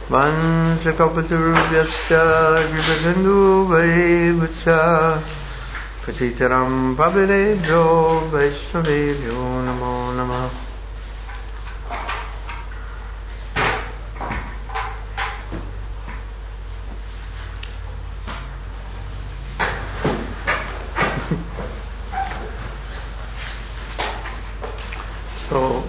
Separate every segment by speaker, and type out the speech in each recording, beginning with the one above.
Speaker 1: Vanchakalpatarubhyascha Kripasinduvaivascha Patitaram Pavanebhyo Vaishnavebhyo Namo Namah. So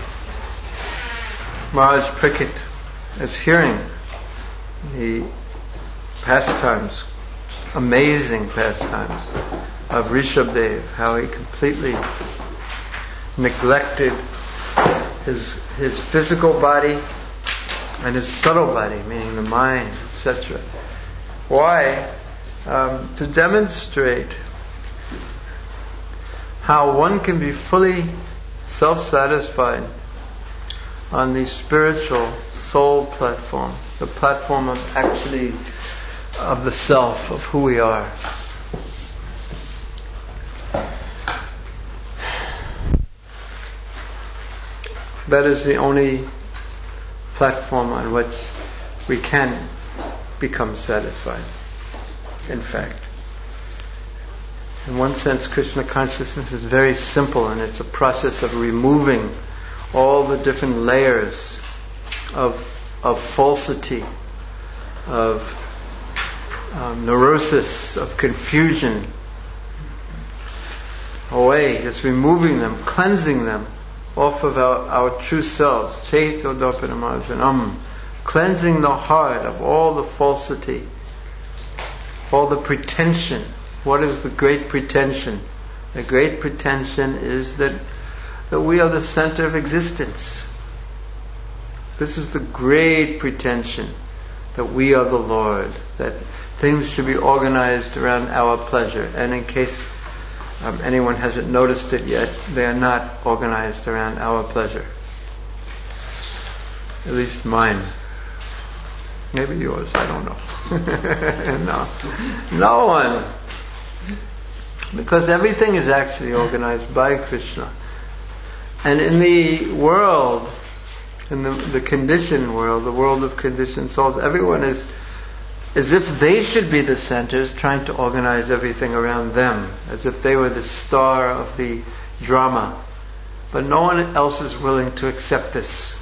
Speaker 1: Maharaj Parikshit is hearing the pastimes, amazing pastimes of Rishabdev, how he completely neglected his physical body and his subtle body, meaning the mind, etc. Why? To demonstrate how one can be fully self-satisfied on the spiritual soul platform, the platform of actually of the self, of who we are. That is the only platform on which we can become satisfied. In fact, in one sense, Krishna consciousness is very simple, and it's a process of removing all the different layers of falsity, of neurosis, of confusion away, just removing them, cleansing them off of our true selves, cleansing the heart of all the falsity, all the pretension. What is the great pretension? The great pretension is that we are the center of existence. This is the great pretension, that we are the Lord, that things should be organized around our pleasure. And in case anyone hasn't noticed it yet, they are not organized around our pleasure. At least mine. Maybe yours, I don't know. No one. Because everything is actually organized by Krishna. And in the world, in the conditioned world, the world of conditioned souls, everyone is as if they should be the centers, trying to organize everything around them, as if they were the star of the drama. But no one else is willing to accept this.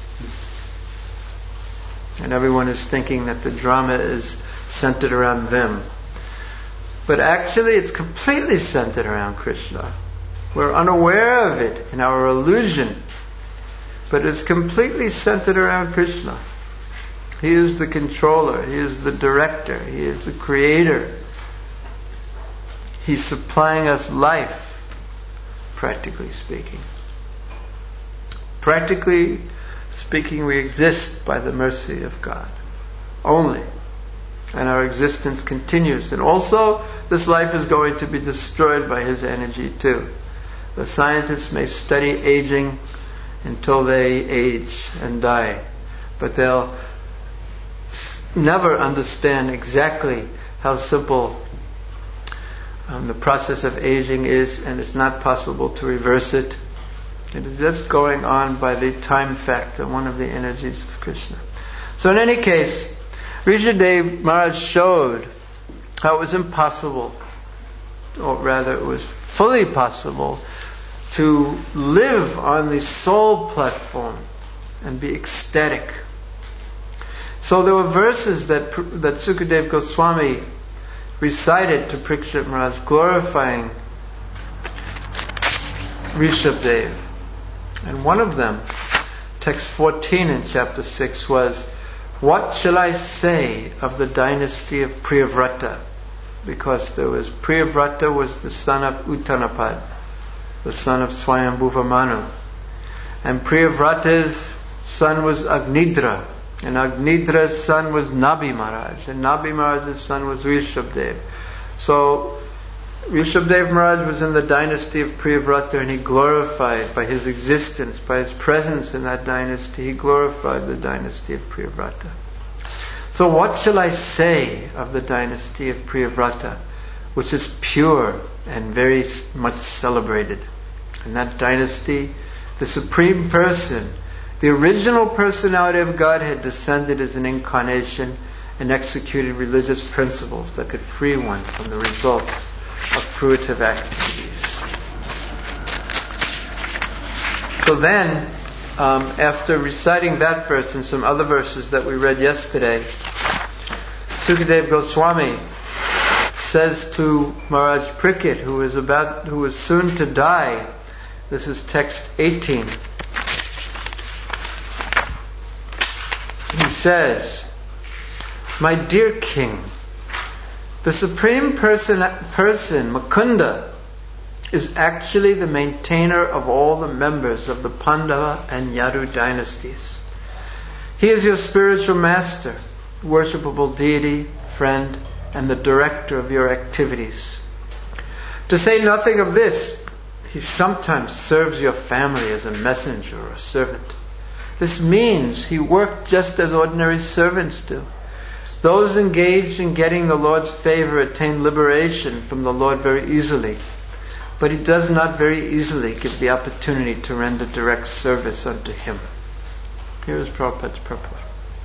Speaker 1: And everyone is thinking that the drama is centered around them. But actually it's completely centered around Krishna. We're unaware of it in our illusion. But it's completely centered around Krishna. He is the controller. He is the director. He is the creator. He's supplying us life, practically speaking. Practically speaking, we exist by the mercy of God. Only. And our existence continues. And also, this life is going to be destroyed by His energy too. The scientists may study aging until they age and die. But they'll never understand exactly how simple the process of aging is, and it's not possible to reverse it. It is just going on by the time factor, one of the energies of Krishna. So in any case, Rishabdev Maharaj showed how it was impossible, or rather it was fully possible, to live on the soul platform and be ecstatic. So there were verses that Sukadev Goswami recited to Parikshit Maharaj, glorifying Rishabdev. And one of them, text 14 in chapter 6, was, "What shall I say of the dynasty of Priyavrata?" Because Priyavrata was the son of Uttanapad, the son of Swayambhuva Manu. And Priyavrata's son was Agnidra. And Agnidra's son was Nabi Maharaj. And Nabi Maharaj's son was Rishabdev. So Rishabdev Maharaj was in the dynasty of Priyavrata, and he glorified, by his existence, by his presence in that dynasty, he glorified the dynasty of Priyavrata. So what shall I say of the dynasty of Priyavrata, which is pure and very much celebrated? In that dynasty, the Supreme Person, The original personality of God had descended as an incarnation and executed religious principles that could free one from the results of fruitive activities. So then, after reciting that verse and some other verses that we read yesterday, Sukadeva Goswami says to Maharaj Parikshit, who is soon to die, this is text 18, he says, "My dear king, the Supreme Person, Mukunda, is actually the maintainer of all the members of the Pandava and Yadu dynasties. He is your spiritual master, worshipable deity, friend, and the director of your activities. To say nothing of this, he sometimes serves your family as a messenger or a servant. This means he worked just as ordinary servants do. Those engaged in getting the Lord's favor attain liberation from the Lord very easily, but he does not very easily give the opportunity to render direct service unto him." Here is Prabhupada's purport.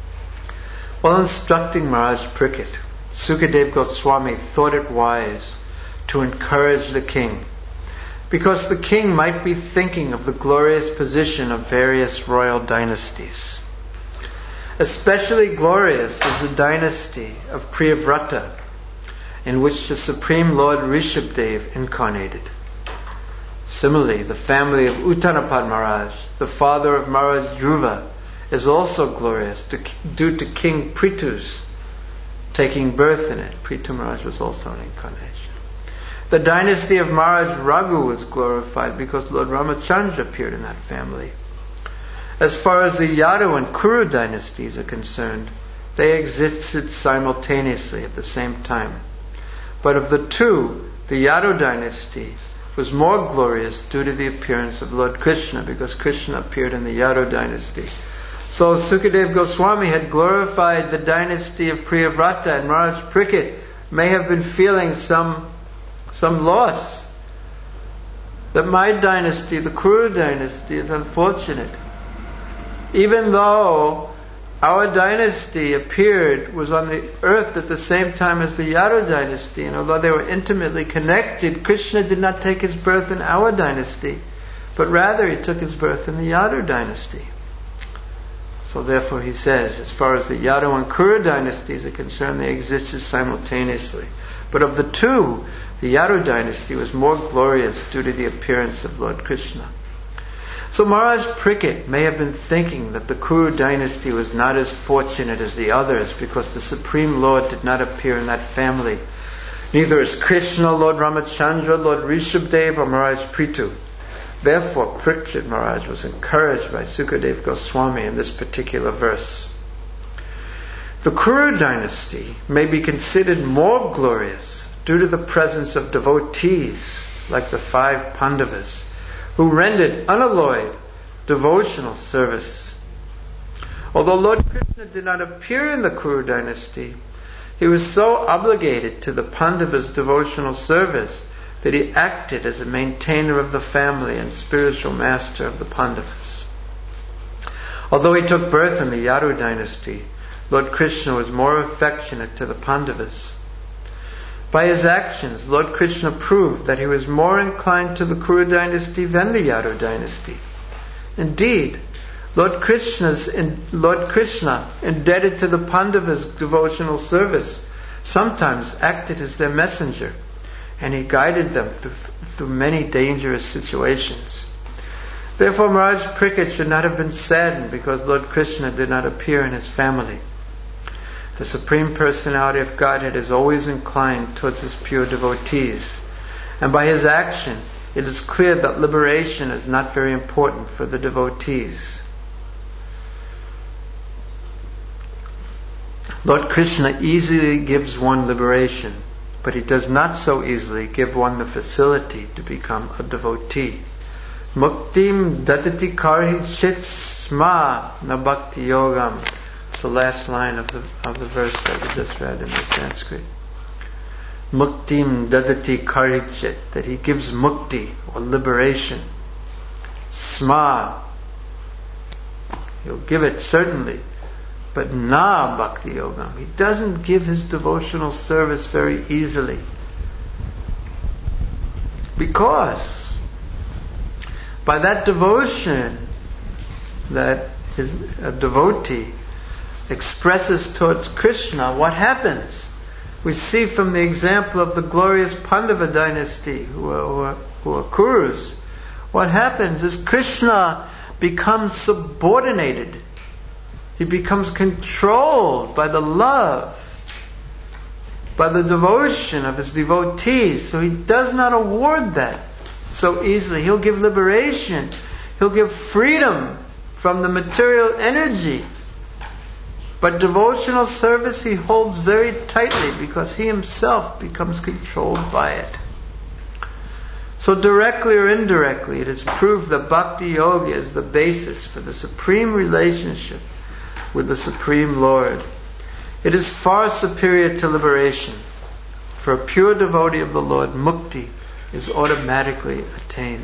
Speaker 1: While instructing Maharaj Parikshit, Sukadeva Goswami thought it wise to encourage the king, because the king might be thinking of the glorious position of various royal dynasties. Especially glorious is the dynasty of Priyavrata, in which the Supreme Lord Rishabdev incarnated. Similarly, the family of Uttanapad Maharaj, the father of Maharaj Dhruva, is also glorious due to King Prithu's taking birth in it. Prithu Maharaj was also an incarnation. The dynasty of Maharaj Raghu was glorified because Lord Ramachandra appeared in that family. As far as the Yadu and Kuru dynasties are concerned, they existed simultaneously at the same time. But of the two, the Yadu dynasty was more glorious due to the appearance of Lord Krishna, because Krishna appeared in the Yadu dynasty. So Sukadeva Goswami had glorified the dynasty of Priyavrata, and Maharaj Parikshit may have been feeling some loss. That my dynasty, the Kuru dynasty, is unfortunate. Even though our dynasty was on the earth at the same time as the Yadu dynasty, and although they were intimately connected, Krishna did not take his birth in our dynasty, but rather he took his birth in the Yadu dynasty. So therefore he says, as far as the Yadu and Kuru dynasties are concerned, they existed simultaneously. But of the two, the Yadu dynasty was more glorious due to the appearance of Lord Krishna. So Maharaj Parikshit may have been thinking that the Kuru dynasty was not as fortunate as the others because the Supreme Lord did not appear in that family. Neither is Krishna, Lord Ramachandra, Lord Rishabdev, or Maharaj Prithu. Therefore, Parikshit Maharaj was encouraged by Sukadeva Goswami in this particular verse. The Kuru dynasty may be considered more glorious due to the presence of devotees like the 5 Pandavas, who rendered unalloyed devotional service. Although Lord Krishna did not appear in the Kuru dynasty, he was so obligated to the Pandavas' devotional service that he acted as a maintainer of the family and spiritual master of the Pandavas. Although he took birth in the Yadu dynasty, Lord Krishna was more affectionate to the Pandavas. By his actions, Lord Krishna proved that he was more inclined to the Kuru dynasty than the Yadu dynasty. Indeed, Lord Krishna, indebted to the Pandavas' devotional service, sometimes acted as their messenger, and he guided them through many dangerous situations. Therefore, Maharaj Parikshit should not have been saddened because Lord Krishna did not appear in his family. The Supreme Personality of Godhead is always inclined towards his pure devotees, and by his action it is clear that liberation is not very important for the devotees. Lord Krishna easily gives one liberation, but he does not so easily give one the facility to become a devotee. Muktim dadati karhichet sma na bhakti yogam. It's the last line of the verse that we just read in the Sanskrit. Muktim dadati karhichet, that he gives mukti or liberation. Sma, He'll give it certainly. But na bhakti yogam. He doesn't give his devotional service very easily. Because by that devotion that a devotee expresses towards Krishna, what happens? We see from the example of the glorious Pandava dynasty, who are Kurus, what happens is Krishna becomes subordinated. He becomes controlled by the love, by the devotion of his devotees. So he does not award that so easily. He'll give liberation. He'll give freedom from the material energy. But devotional service he holds very tightly because he himself becomes controlled by it. So directly or indirectly, it is proved that Bhakti Yoga is the basis for the supreme relationship with the Supreme Lord. It is far superior to liberation. For a pure devotee of the Lord, mukti is automatically attained.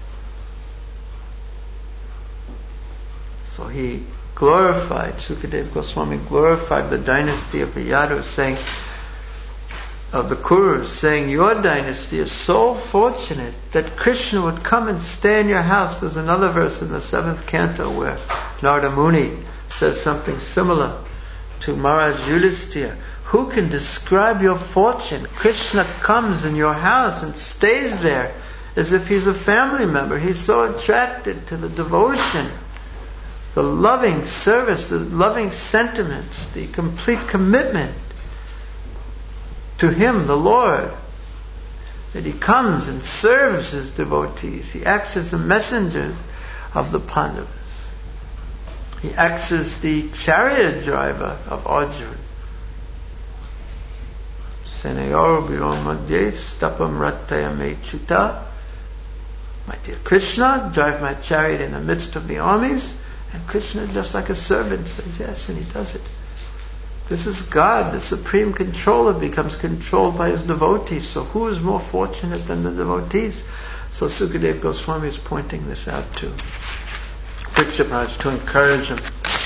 Speaker 1: So he glorified, Sukadeva Goswami glorified the dynasty of the Yadus, saying, of the Kurus, saying, your dynasty is so fortunate that Krishna would come and stay in your house. There's another verse in the 7th canto where Narada Muni says something similar to Maharaj Yudhisthira. Who can describe your fortune? Krishna comes in your house and stays there as if he's a family member. He's so attracted to the devotion, the loving service, the loving sentiments, the complete commitment to him, the Lord, that he comes and serves his devotees. He acts as the messenger of the Pandavas. He acts as the chariot driver of Arjuna. Senayor Biromadye Stapam Rataya Mechuta. My dear Krishna, drive my chariot in the midst of the armies. And Krishna, just like a servant, says yes, and he does it. This is God, the supreme controller, becomes controlled by his devotees. So who is more fortunate than the devotees? So Sukadeva Goswami is pointing this out to Parikshit Maharaj to encourage him.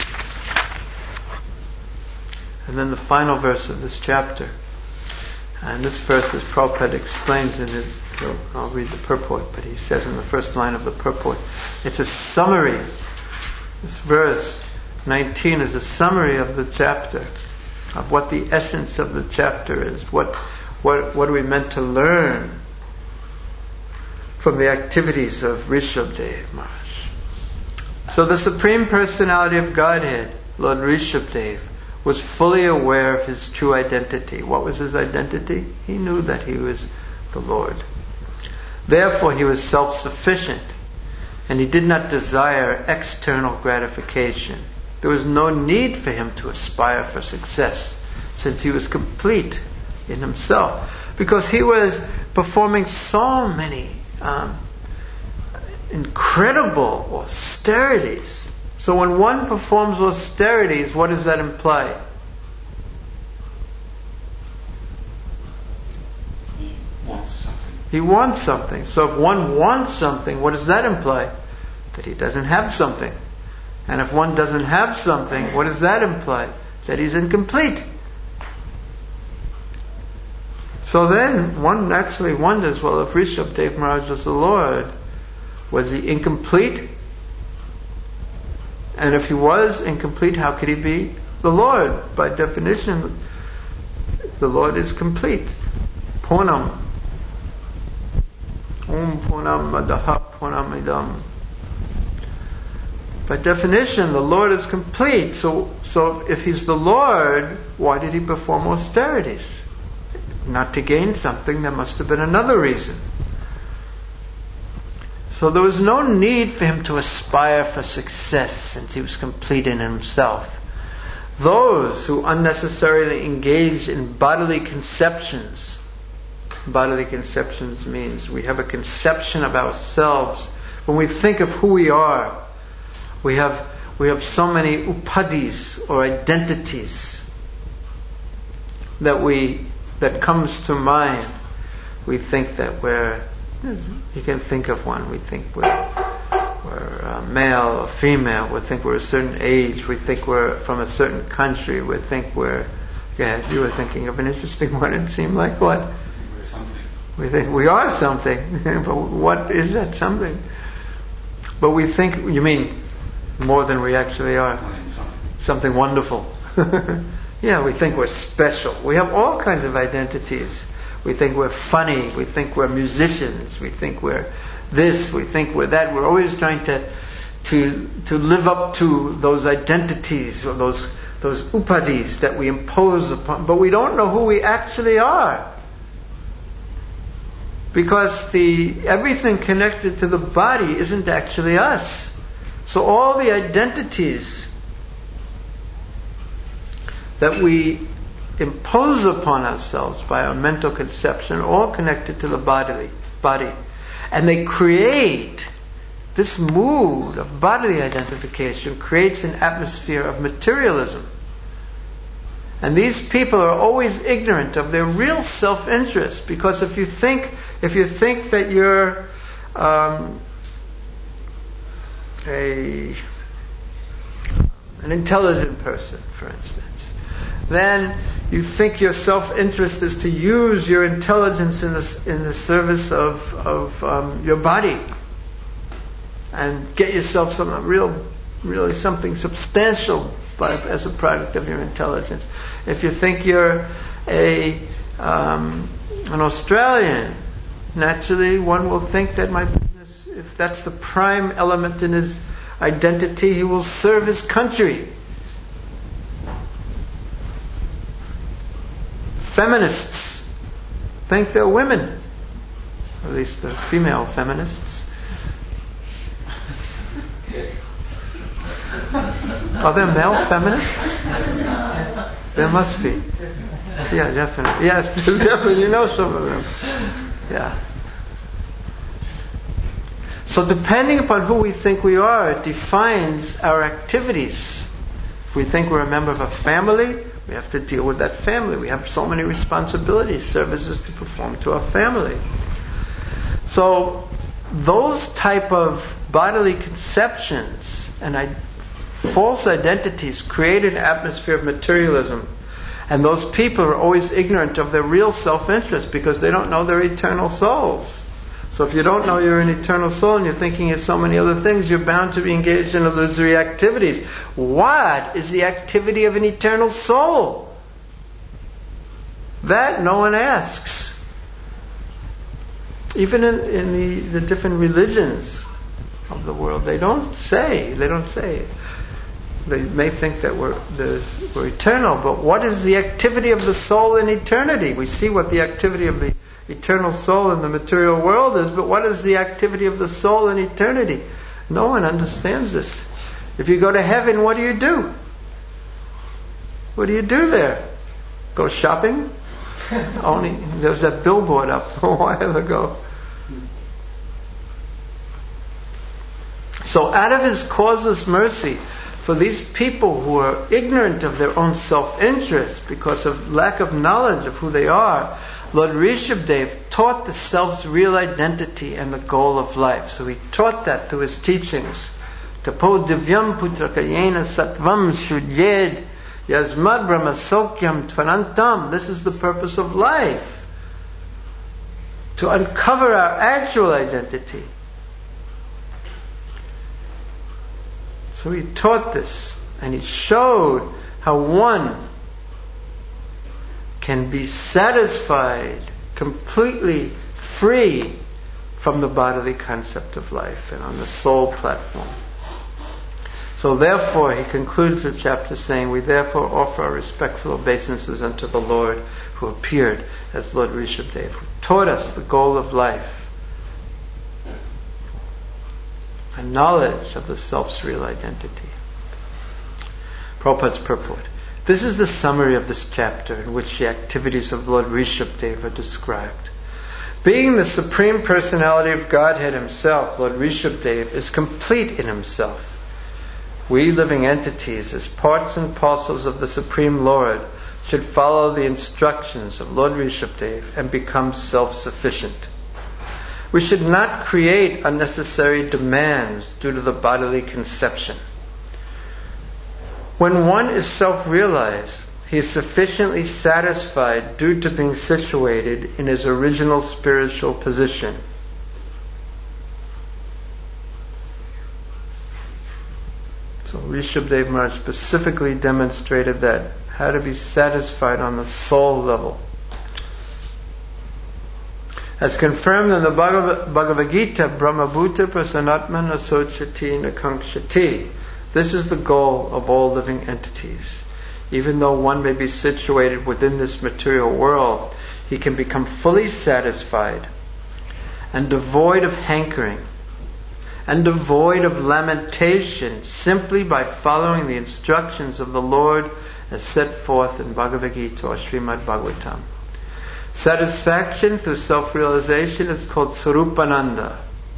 Speaker 1: And then the final verse of this chapter. And this verse, as Prabhupada explains in his, I'll read the purport, but he says in the first line of the purport, it's a summary. This verse 19 is a summary of the chapter, of what the essence of the chapter is. What are we meant to learn from the activities of Rishabdev Maharaj? So the Supreme Personality of Godhead, Lord Rishabdev, was fully aware of his true identity. What was his identity? He knew that he was the Lord. Therefore he was self-sufficient, and he did not desire external gratification. There was no need for him to aspire for success, since he was complete in himself. Because he was performing so many incredible austerities. So when one performs austerities, what does that imply? He wants something. So if one wants something, what does that imply? That he doesn't have something. And if one doesn't have something, what does that imply? That he's incomplete. So then one naturally wonders, well, if Rishabdev Maharaj was the Lord, was he incomplete? And if he was incomplete, how could he be the Lord? By definition, the Lord is complete. Purnam. Om Purnam Madaha Purnamidam. By definition, the Lord is complete. So if he's the Lord, why did he perform austerities? Not to gain something, there must have been another reason. So there was no need for him to aspire for success, since he was complete in himself. Those who unnecessarily engage in bodily conceptions means we have a conception of ourselves. When we think of who we are, we have so many upadhis or identities that comes to mind. We think that you can think of one. We think we're male or female. We think we're a certain age. We think we're from a certain country. We think we're... Yeah, you were thinking of an interesting one. It seemed like what?
Speaker 2: We're something.
Speaker 1: We think we are something. But what is that something? But we think... You mean more than we actually are? Something wonderful. Yeah, we think we're special. We have all kinds of identities. We think we're funny. We think we're musicians. We think we're this. We think we're that. We're always trying to live up to those identities or those upadis that we impose upon. But we don't know who we actually are, because everything connected to the body isn't actually us. So all the identities that we impose upon ourselves by our mental conception are all connected to the body. And they create this mood of bodily identification, creates an atmosphere of materialism. And these people are always ignorant of their real self-interest, because if you think that you're an intelligent person, for instance, then you think your self-interest is to use your intelligence in the service of your body and get yourself really something substantial as a product of your intelligence. If you think you're an Australian, naturally one will think that my business, if that's the prime element in his identity, he will serve his country. Feminists think they're women, or at least the female feminists. Are there male feminists? There must be. Yeah, definitely. Yes, definitely. You know some of them. Yeah. So depending upon who we think we are, it defines our activities. If we think we're a member of a family, we have to deal with that family. We have so many responsibilities, services to perform to our family. So those type of bodily conceptions and false identities create an atmosphere of materialism. And those people are always ignorant of their real self-interest, because they don't know their eternal souls. So if you don't know you're an eternal soul and you're thinking of so many other things, you're bound to be engaged in illusory activities. What is the activity of an eternal soul? That no one asks. Even in the different religions of the world, they don't say. They may think that we're eternal, but what is the activity of the soul in eternity? We see what the activity of the eternal soul in the material world is, but what is the activity of the soul in eternity? No one understands this. If you go to heaven, what do you do? What do you do there? Go shopping? Only there was that billboard up a while ago. So out of His causeless mercy, for these people who are ignorant of their own self-interest because of lack of knowledge of who they are, Lord Rishabdev taught the self's real identity and the goal of life. So He taught that through His teachings. Tapo divyam putrakayena sattvam shudyed yasmad brahmasokyam tvanantam. This is the purpose of life. To uncover our actual identity. So He taught this, and He showed how one can be satisfied, completely free from the bodily concept of life and on the soul platform. So therefore, He concludes the chapter saying, we therefore offer our respectful obeisances unto the Lord who appeared as Lord Rishabdev, who taught us the goal of life, a knowledge of the self's real identity. Prabhupada's purport. This is the summary of this chapter in which the activities of Lord Rishabdev are described. Being the Supreme Personality of Godhead Himself, Lord Rishabdev is complete in Himself. We living entities, as parts and parcels of the Supreme Lord, should follow the instructions of Lord Rishabdev and become self-sufficient. We should not create unnecessary demands due to the bodily conception. When one is self-realized, he is sufficiently satisfied due to being situated in his original spiritual position. So Rishabdev Maharaj specifically demonstrated that, how to be satisfied on the soul level. As confirmed in the Bhagavad Gita, Brahmabhuta Prasanatman Asochati Nakankshati. This is the goal of all living entities. Even though one may be situated within this material world, he can become fully satisfied and devoid of hankering and devoid of lamentation simply by following the instructions of the Lord as set forth in Bhagavad Gita or Srimad Bhagavatam. Satisfaction through self-realization is called Sarupananda.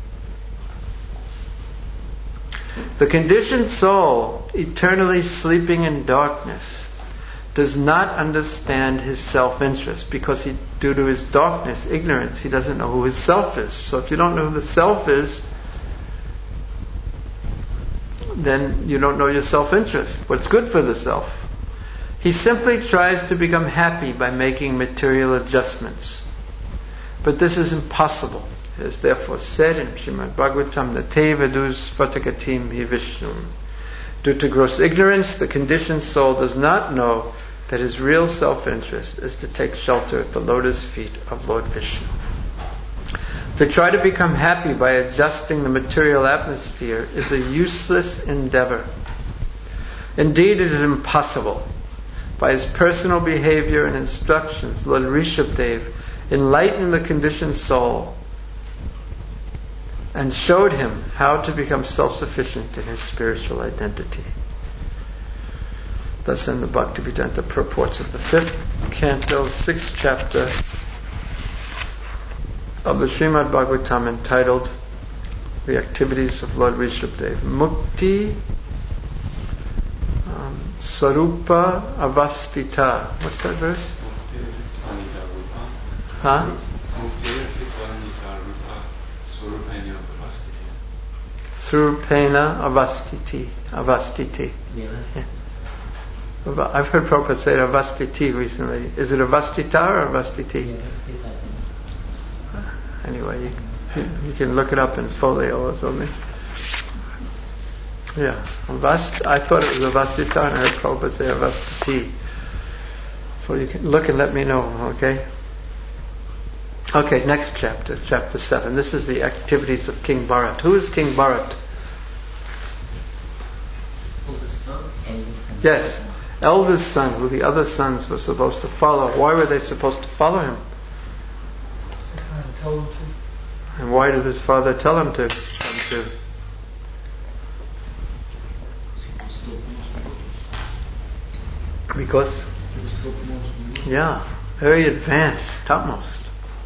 Speaker 1: The conditioned soul, eternally sleeping in darkness, does not understand his self-interest because due to his darkness, ignorance, he doesn't know who his self is. So if you don't know who the self is, then you don't know your self-interest, what's good for the self. He simply tries to become happy by making material adjustments. But this is impossible. It is therefore said in Srimad Bhagavatam, Nate vedus fatagatim hi Vishnum. Due to gross ignorance, the conditioned soul does not know that his real self-interest is to take shelter at the lotus feet of Lord Vishnu. To try to become happy by adjusting the material atmosphere is a useless endeavor. Indeed, it is impossible. By his personal behavior and instructions, Lord Rishabdev enlightened the conditioned soul and showed him how to become self-sufficient in his spiritual identity. Thus in the Bhaktivedanta purports of the 5th canto, 6th chapter of the Srimad Bhagavatam, entitled The Activities of Lord Rishabdev. Mukti Sarupa Avastita. What's that verse? Huh? Surupena Avastiti. Yeah. I've heard Prabhupada say Avastiti recently. Is it Avastita or Avastiti? Anyway, you can look it up in Folio or something. Yeah, I thought it was Avastita, and I heard Prabhupada say Avastiti. So you can look and let me know, okay? Okay, next chapter, chapter 7. This is the activities of King Bharat. Who is King Bharat? Yes, eldest son, who the other sons were supposed to follow. Why were they supposed to follow him? And why did his father tell him to? Because, yeah, very advanced, topmost.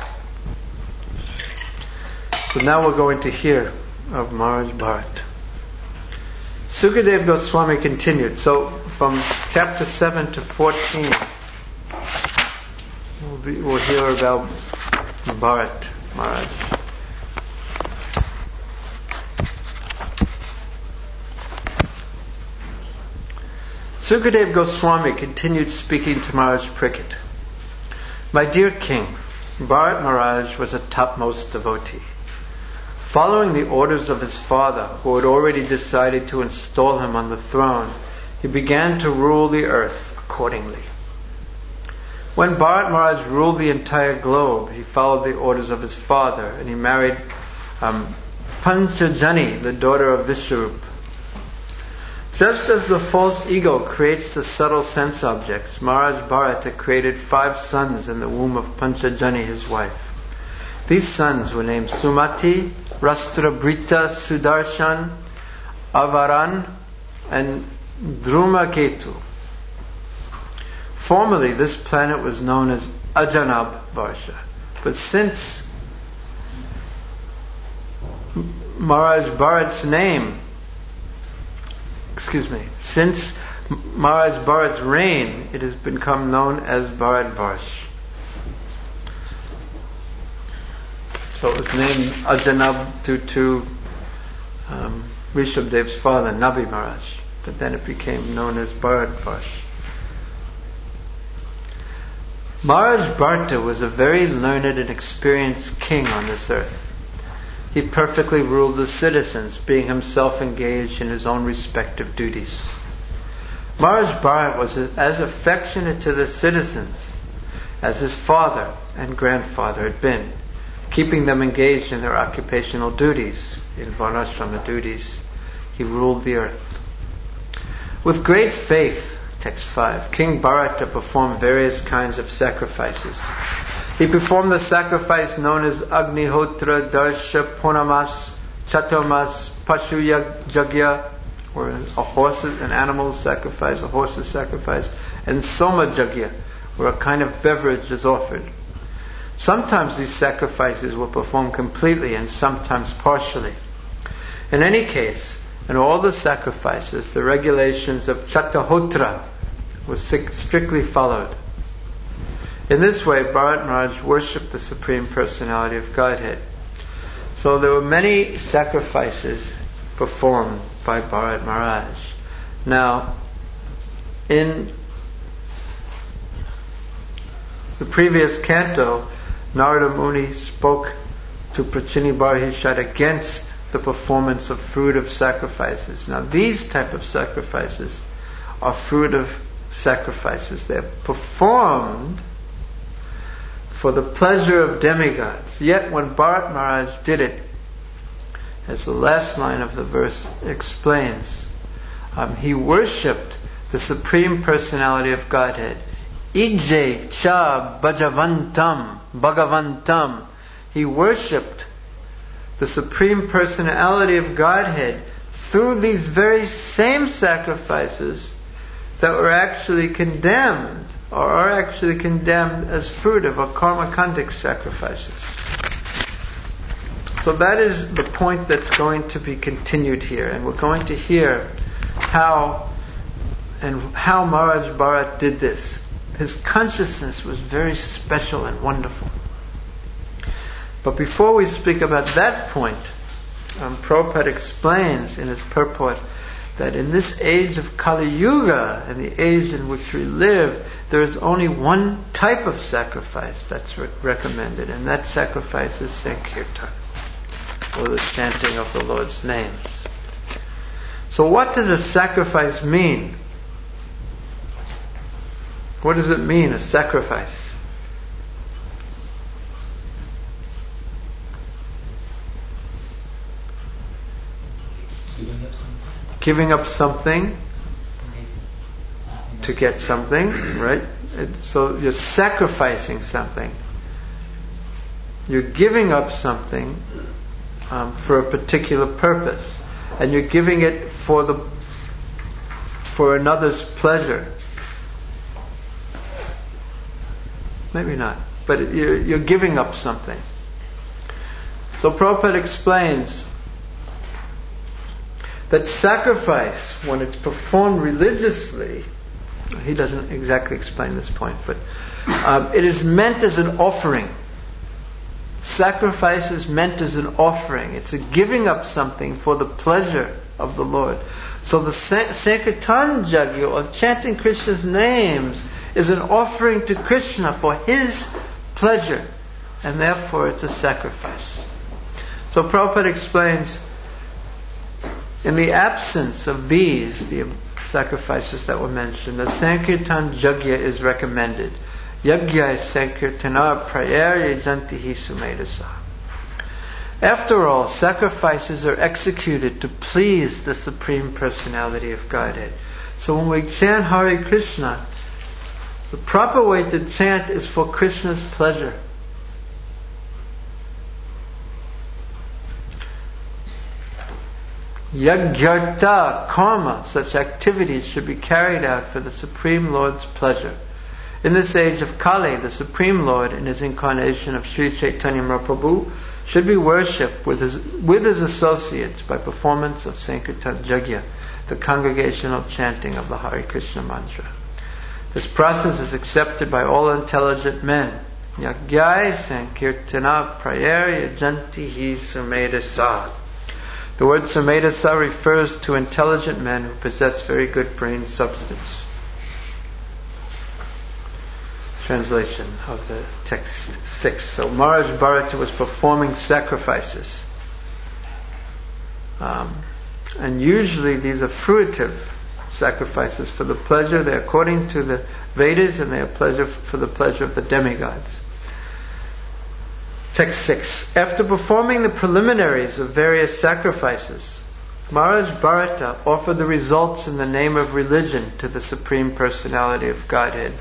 Speaker 1: So now we're going to hear of Maharaj Bharat. Sukadeva Goswami continued. So from chapter 7 to 14, we'll hear about Bharat Maharaj. Sukadeva Goswami continued speaking to Maharaj Parikshit. My dear king, Bharat Maharaj was a topmost devotee. Following the orders of his father, who had already decided to install him on the throne, he began to rule the earth accordingly. When Bharat Maharaj ruled the entire globe, he followed the orders of his father, and he married Panchajani, the daughter of Vishwarupa. Just as the false ego creates the subtle sense objects, Maharaj Bharata created 5 sons in the womb of Panchajani, his wife. These sons were named Sumati, Rastrabrita, Sudarshan, Avaran, and Dhrumaketu. Formerly, this planet was known as Ajanab Varsha. But since Maharaj Bharat's reign, it has become known as Bharatvarsh. So it was named Ajanab to Rishabdev's father, Nabi Maharaj. But then it became known as Bharatvarsh. Maharaj Bharata was a very learned and experienced king on this earth. He perfectly ruled the citizens, being himself engaged in his own respective duties. Maharaj Bharata was as affectionate to the citizens as his father and grandfather had been, keeping them engaged in their occupational duties, in Varnashrama duties. He ruled the earth. With great faith, text 5, King Bharata performed various kinds of sacrifices. He performed the sacrifice known as Agnihotra, Darsha, Purnamas, Chaturmas, Pashu Jagya, or an animal sacrifice, a horse's sacrifice, and Soma Jagya, where a kind of beverage is offered. Sometimes these sacrifices were performed completely and sometimes partially. In any case, in all the sacrifices, the regulations of Chatahotra were strictly followed. In this way, Bharat Maharaj worshipped the Supreme Personality of Godhead. So there were many sacrifices performed by Bharat Maharaj. Now, in the previous canto, Narada Muni spoke to Prachini Barhishad against the performance of fruitive sacrifices. Now, these type of sacrifices are fruitive sacrifices. They're performed for the pleasure of demigods. Yet when Bharat Maharaj did it, as the last line of the verse explains, he worshipped the Supreme Personality of Godhead. Ije cha bhagavantam. He worshipped the Supreme Personality of Godhead through these very same sacrifices that were actually condemned, or are actually condemned as fruitive or karmakandic sacrifices. So that is the point that's going to be continued here, and we're going to hear how Maharaj Bharat did this. His consciousness was very special and wonderful. But before we speak about that point, Prabhupada explains in his purport that in this age of Kali Yuga, in the age in which we live, there is only one type of sacrifice that's recommended, and that sacrifice is Sankirtan, or the chanting of the Lord's names. So what does a sacrifice mean? What does it mean, a sacrifice? Giving up something to get something, right? So you're sacrificing something. You're giving up something for a particular purpose, and you're giving it for another's pleasure. Maybe not, but you're giving up something. So Prabhupada explains that sacrifice, when it's performed religiously, he doesn't exactly explain this point, but it is meant as an offering. Sacrifice is meant as an offering. It's a giving up something for the pleasure of the Lord. So the Sankirtan Jagya, or chanting Krishna's names, is an offering to Krishna for His pleasure, and therefore it's a sacrifice. So Prabhupada explains, in the absence of these, the sacrifices that were mentioned, the Sankirtan Jagya is recommended. Yagya Sankirtana Prayarya Jantihi Sumedasa. After all, sacrifices are executed to please the Supreme Personality of Godhead. So when we chant Hare Krishna, the proper way to chant is for Krishna's pleasure. Yagyarta, karma, such activities should be carried out for the Supreme Lord's pleasure. In this age of Kali, the Supreme Lord, in His incarnation of Sri Chaitanya Mahaprabhu, should be worshipped with his associates by performance of Sankirtan Jagya, the congregational chanting of the Hare Krishna mantra. This process is accepted by all intelligent men Yagyai Sankirtana Prayer Yajantihi Sumedasa. The word Sumedasa refers to intelligent men who possess very good brain substance. Translation of the text 6. So Maharaj Bharata was performing sacrifices. And usually these are fruitive sacrifices for the pleasure. They're according to the Vedas, and they are for the pleasure of the demigods. Text 6. After performing the preliminaries of various sacrifices, Maharaj Bharata offered the results in the name of religion to the Supreme Personality of Godhead,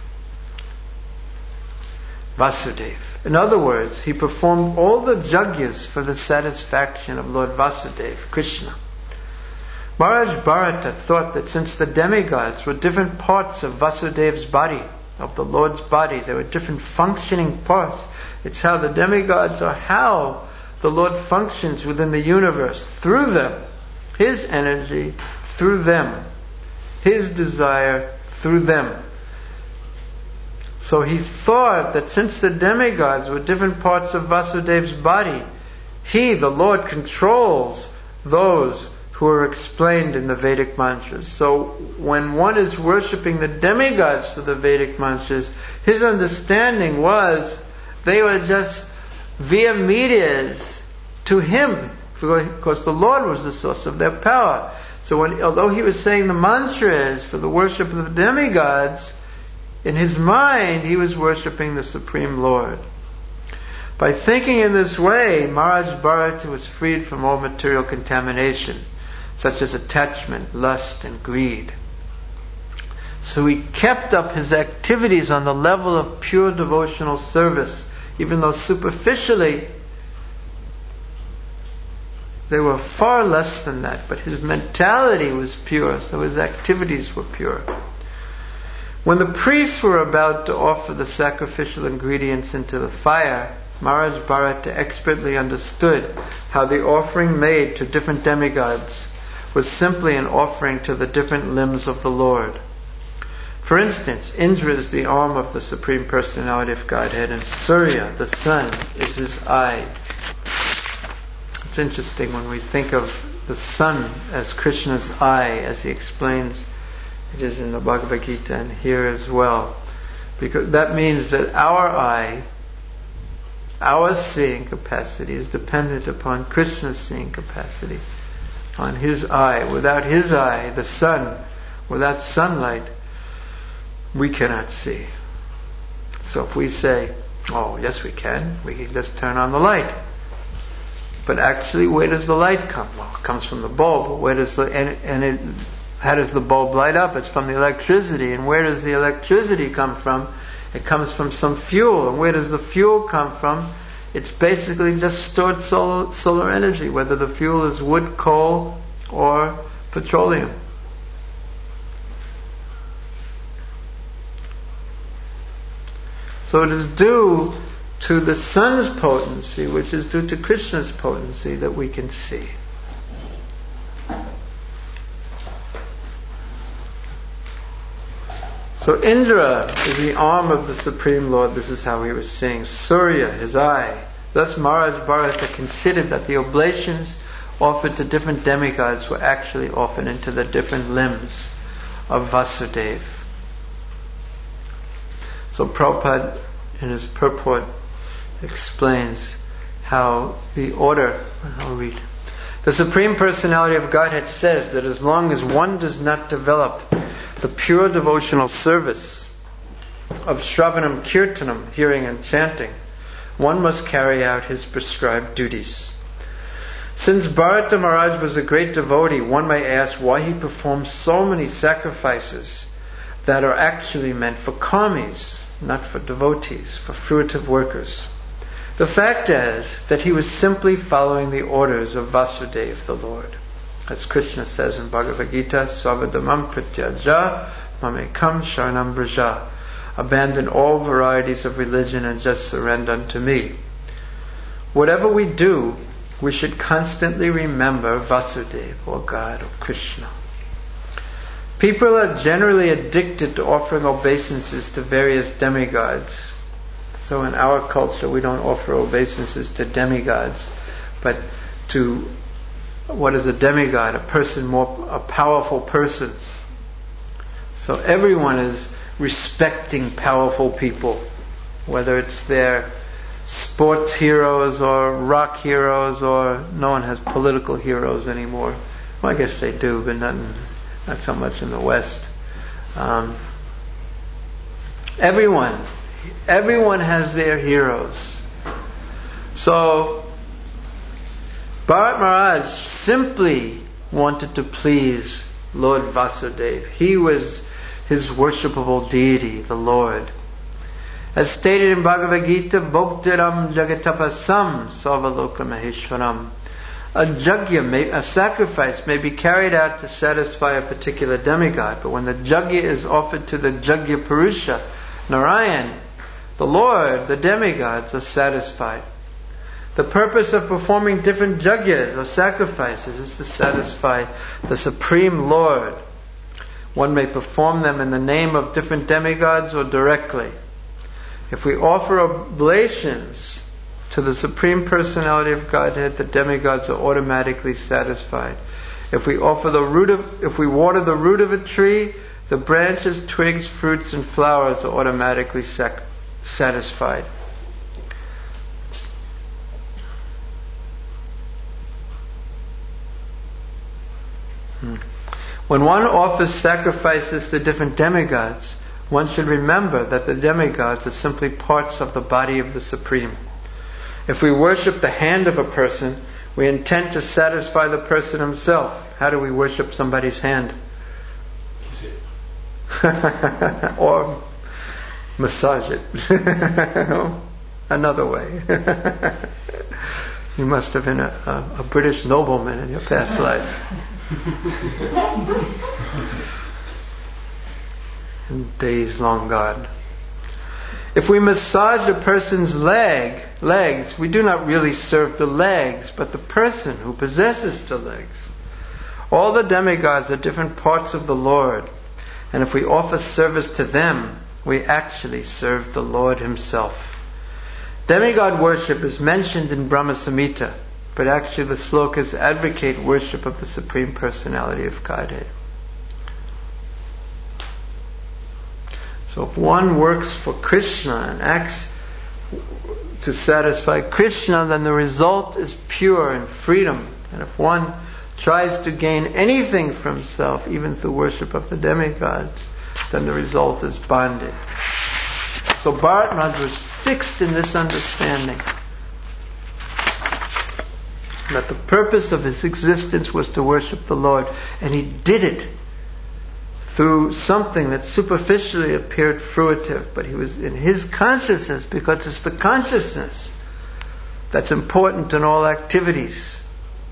Speaker 1: Vasudeva. In other words, he performed all the yagyas for the satisfaction of Lord Vasudeva, Krishna. Maharaj Bharata thought that since the demigods were different parts of Vasudeva's body, of the Lord's body, there were different functioning parts. It's how the demigods are, how the Lord functions within the universe, through them, His energy through them, His desire through them. So he thought that since the demigods were different parts of Vasudeva's body, He, the Lord, controls those who are explained in the Vedic mantras. So when one is worshipping the demigods to the Vedic mantras, his understanding was they were just via medias to him, because the Lord was the source of their power. So although he was saying the mantras for the worship of the demigods, in his mind he was worshipping the Supreme Lord. By thinking in this way, Maharaj Bharata was freed from all material contamination, such as attachment, lust, and greed. So he kept up his activities on the level of pure devotional service, even though superficially they were far less than that, but his mentality was pure, so his activities were pure. When the priests were about to offer the sacrificial ingredients into the fire, Maharaj Bharata expertly understood how the offering made to different demigods was simply an offering to the different limbs of the Lord. For instance, Indra is the arm of the Supreme Personality of Godhead, and Surya, the sun, is his eye. It's interesting when we think of the sun as Krishna's eye, as he explains it is in the Bhagavad Gita and here as well. Because that means that our eye, our seeing capacity, is dependent upon Krishna's seeing capacity, on His eye. Without His eye, the sun, without sunlight, we cannot see. So if we say, oh yes we can just turn on the light. But actually, where does the light come? Well, it comes from the bulb. Where does how does the bulb light up? It's from the electricity. And where does the electricity come from? It comes from some fuel. And where does the fuel come from? It's basically just stored solar energy, whether the fuel is wood, coal, or petroleum. So it is due to the sun's potency, which is due to Krishna's potency, that we can see. So Indra is the arm of the Supreme Lord. This is how he was seeing. Surya, his eye. Thus Maharaj Bharata considered that the oblations offered to different demigods were actually offered into the different limbs of Vasudeva. So Prabhupada, in his purport, explains how the order, I'll read. The Supreme Personality of Godhead says that as long as one does not develop the pure devotional service of Shravanam Kirtanam, hearing and chanting, one must carry out his prescribed duties. Since Bharata Maharaj was a great devotee, one may ask why he performed so many sacrifices that are actually meant for karmis, not for devotees, for fruitive workers. The fact is that he was simply following the orders of Vasudeva, the Lord. As Krishna says in Bhagavad Gita, Savadamam pratyaja mamekam sharanam braja. Abandon all varieties of religion and just surrender unto me. Whatever we do, we should constantly remember Vasudeva, or God, or Krishna. People are generally addicted to offering obeisances to various demigods, So in our culture, we don't offer obeisances to demigods, but to, what is a demigod? A powerful person. So everyone is respecting powerful people, whether it's their sports heroes or rock heroes, or no one has political heroes anymore. Well, I guess they do, but not so much in the West. Everyone has their heroes. So Bharat Maharaj simply wanted to please Lord Vasudeva. He was his worshipable deity, the Lord. As stated in Bhagavad Gita, Bhoktiram Jagatapasam Sarvaloka Maheshwaram. A yajna, a sacrifice, may be carried out to satisfy a particular demigod, but when the yajna is offered to the Yajna Purusha, Narayan, the Lord, the demigods are satisfied. The purpose of performing different yajnas or sacrifices is to satisfy the Supreme Lord. One may perform them in the name of different demigods or directly. If we offer oblations to the Supreme Personality of Godhead, the demigods are automatically satisfied. If we water the root of a tree, the branches, twigs, fruits, and flowers are automatically satisfied. When one offers sacrifices to different demigods, one should remember that the demigods are simply parts of the body of the Supreme. If we worship the hand of a person, we intend to satisfy the person himself. How do we worship somebody's hand?
Speaker 2: Kiss it.
Speaker 1: Or massage it. Another way. You must have been a British nobleman in your past life. Days long gone. If we massage a person's legs, we do not really serve the legs, but the person who possesses the legs. All the demigods are different parts of the Lord, and if we offer service to them, we actually serve the Lord Himself. Demigod worship is mentioned in Brahma Samhita, but actually the slokas advocate worship of the Supreme Personality of Godhead. So if one works for Krishna and acts to satisfy Krishna, then the result is pure and freedom. And if one tries to gain anything for himself, even through worship of the demigods, then the result is bondage. So Bharat Maharaj was fixed in this understanding that the purpose of his existence was to worship the Lord, and he did it through something that superficially appeared fruitive, but he was in his consciousness, because it's the consciousness that's important in all activities.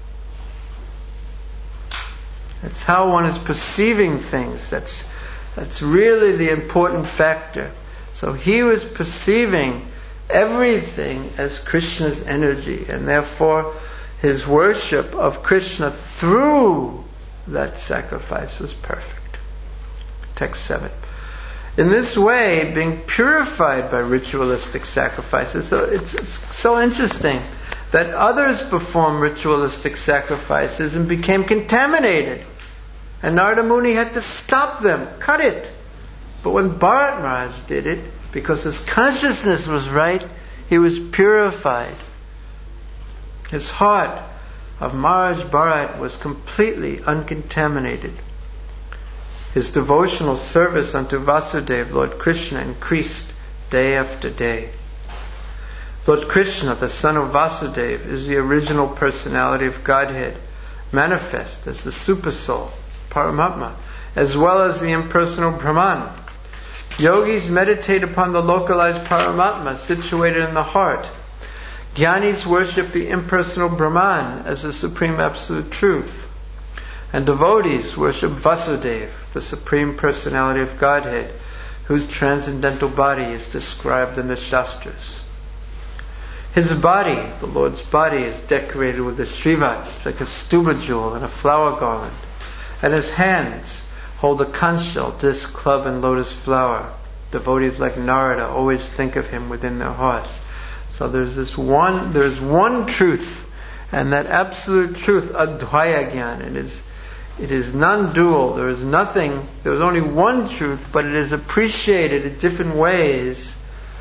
Speaker 1: It's how one is perceiving things that's really the important factor. So he was perceiving everything as Krishna's energy, and therefore his worship of Krishna through that sacrifice was perfect. Text 7. In this way, being purified by ritualistic sacrifices. So it's so interesting that others performed ritualistic sacrifices and became contaminated. And Narada Muni had to stop them, cut it. But when Bharat Maharaj did it, because his consciousness was right, he was purified. His heart of Maharaj Bharat was completely uncontaminated. His devotional service unto Vasudeva, Lord Krishna, increased day after day. Lord Krishna, the son of Vasudeva, is the original personality of Godhead, manifest as the Supersoul, Paramatma, as well as the impersonal Brahman. Yogis meditate upon the localized Paramatma situated in the heart. Jnanis worship the impersonal Brahman as the supreme absolute truth. And devotees worship Vasudeva, the Supreme Personality of Godhead, whose transcendental body is described in the Shastras. His body, the Lord's body, is decorated with a shrivats, like a stuba jewel and a flower garland. And his hands hold a conch shell, disc, club, and lotus flower. Devotees like Narada always think of him within their hearts. So there's one truth, and that absolute truth, Advaya Gyan, it is non-dual. There is only one truth, but it is appreciated in different ways,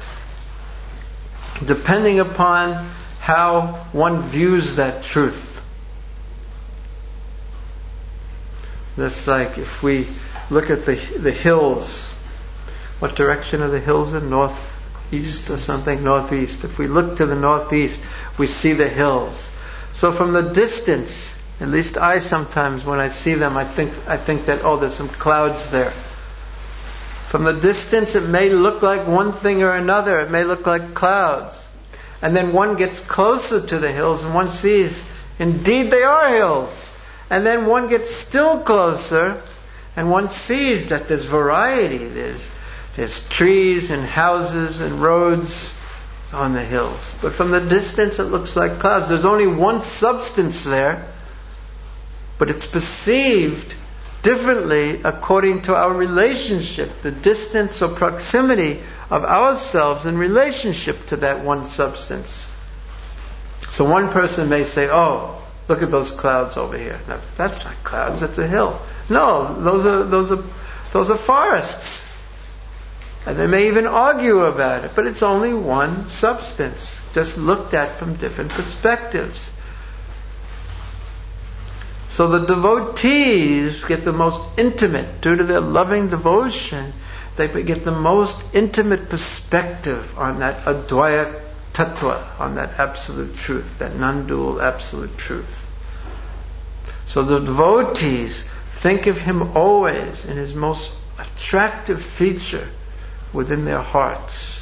Speaker 1: depending upon how one views that truth. That's like if we look at the hills. What direction are the hills in? Northeast or something? Northeast. If we look to the northeast, we see the hills. So from the distance, at least I sometimes, when I see them, I think that, there's some clouds there. From the distance, it may look like one thing or another. It may look like clouds. And then one gets closer to the hills and one sees, indeed they are hills. And then one gets still closer and one sees that there's variety. There's trees and houses and roads on the hills. But from the distance it looks like clouds. There's only one substance there, but it's perceived differently according to our relationship, the distance or proximity of ourselves in relationship to that one substance. So one person may say, oh, look at those clouds over here. No, that's not clouds, that's a hill. No, those are forests. And they may even argue about it, but it's only one substance, just looked at from different perspectives. So the devotees get the most intimate, due to their loving devotion, they get the most intimate perspective on that Advaya Tattva, on that absolute truth, that non-dual absolute truth. So the devotees think of him always in his most attractive feature within their hearts.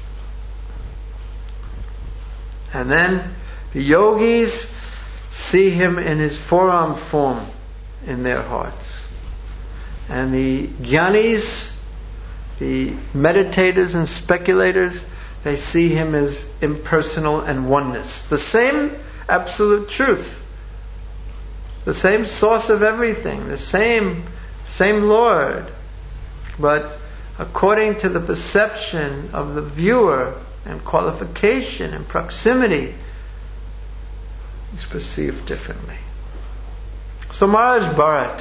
Speaker 1: And then the yogis see him in his forearm form in their hearts. And the jnanis, the meditators and speculators, they see him as impersonal and oneness. The same absolute truth. The same source of everything. The same Lord. But according to the perception of the viewer and qualification and proximity, is perceived differently. So Maharaj Bharat,